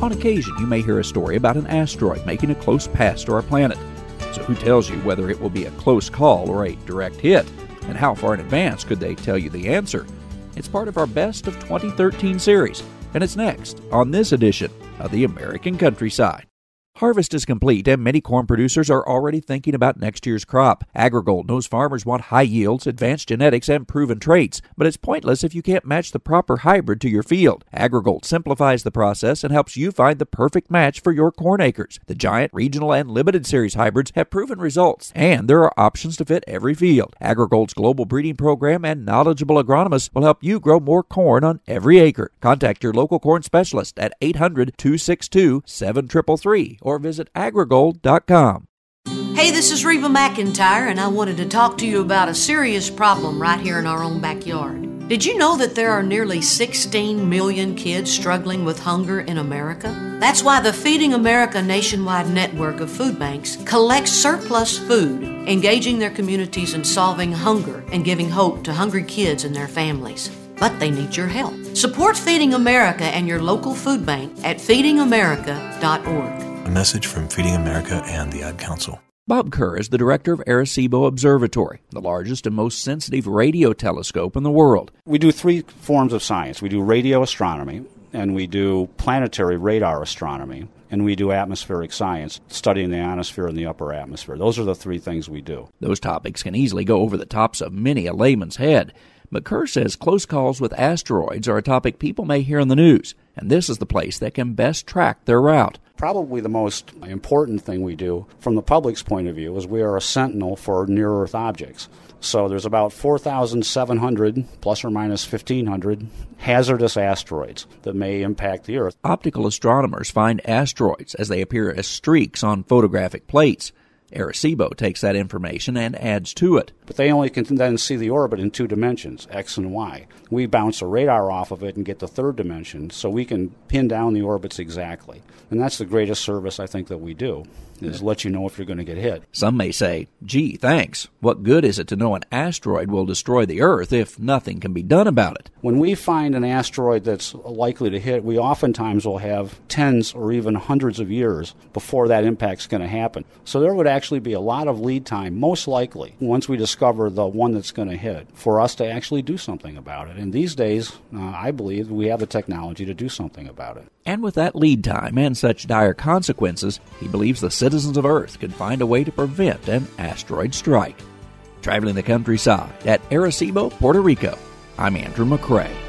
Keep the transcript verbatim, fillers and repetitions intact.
On occasion, you may hear a story about an asteroid making a close pass to our planet. So who tells you whether it will be a close call or a direct hit? And how far in advance could they tell you the answer? It's part of our Best of twenty thirteen series, and it's next on this edition of the American Countryside. Harvest is complete, and many corn producers are already thinking about next year's crop. AgriGold knows farmers want high yields, advanced genetics, and proven traits, but it's pointless if you can't match the proper hybrid to your field. AgriGold simplifies the process and helps you find the perfect match for your corn acres. The giant, regional, and limited series hybrids have proven results, and there are options to fit every field. AgriGold's global breeding program and knowledgeable agronomists will help you grow more corn on every acre. Contact your local corn specialist at eight hundred, two six two, seven three three three or visit agrigold dot com. Hey, this is Reba McEntire, and I wanted to talk to you about a serious problem right here in our own backyard. Did you know that there are nearly sixteen million kids struggling with hunger in America? That's why the Feeding America nationwide network of food banks collects surplus food, engaging their communities in solving hunger and giving hope to hungry kids and their families. But they need your help. Support Feeding America and your local food bank at feeding america dot org. A message from Feeding America and the Ad Council. Bob Kerr is the director of Arecibo Observatory, the largest and most sensitive radio telescope in the world. We do three forms of science. We do radio astronomy, and we do planetary radar astronomy, and we do atmospheric science, studying the ionosphere and the upper atmosphere. Those are the three things we do. Those topics can easily go over the tops of many a layman's head. But Kerr says close calls with asteroids are a topic people may hear in the news, and this is the place that can best track their route. Probably the most important thing we do from the public's point of view is we are a sentinel for near-Earth objects. So there's about four thousand seven hundred, plus or minus fifteen hundred, hazardous asteroids that may impact the Earth. Optical astronomers find asteroids as they appear as streaks on photographic plates. Arecibo takes that information and adds to it. But they only can then see the orbit in two dimensions, X and Y. We bounce a radar off of it and get the third dimension, so we can pin down the orbits exactly. And that's the greatest service I think that we do, is let you know if you're going to get hit. Some may say, gee, thanks. What good is it to know an asteroid will destroy the Earth if nothing can be done about it? When we find an asteroid that's likely to hit, we oftentimes will have tens or even hundreds of years before that impact's going to happen. So there would actually be a lot of lead time, most likely, once we discover the one that's going to hit, for us to actually do something about it. And these days, uh, I believe we have the technology to do something about it. And with that lead time and such dire consequences, he believes the citizens of Earth can find a way to prevent an asteroid strike. Traveling the countryside at Arecibo, Puerto Rico, I'm Andrew McCrae.